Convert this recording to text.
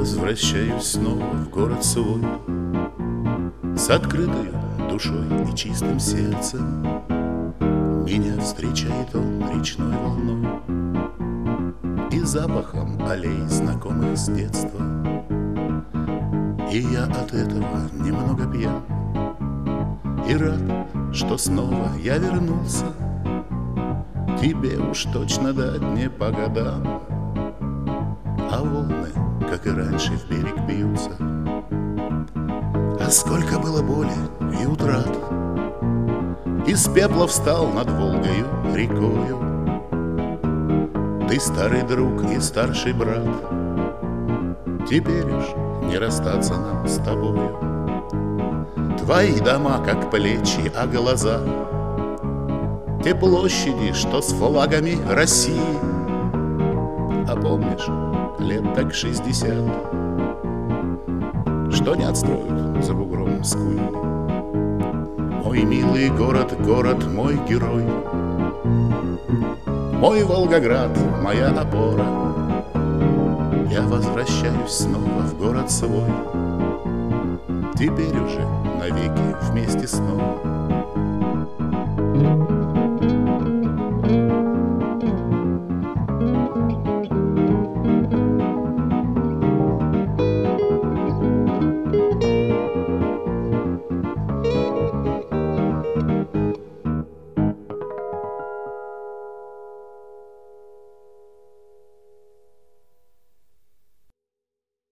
возвращаюсь снова в город свой, с открытой душой и чистым сердцем. Меня встречает он речной волной и запахом аллей, знакомых с детства. И я от этого немного пьян и рад, что снова я вернулся. Тебе уж точно дать не по годам, а волны, как и раньше, в берег бьются. А сколько было боли и утрат, из пепла встал над Волгою рекою. Ты старый друг и старший брат, теперь уж не расстаться нам с тобою. Твои дома, как плечи, а глаза те площади, что с флагами России. А помнишь, лет так 60, что не отстроят за бугром Скули. Мой милый город, город мой герой, мой Волгоград, моя опора. Я возвращаюсь снова в город свой, теперь уже навеки вместе снова.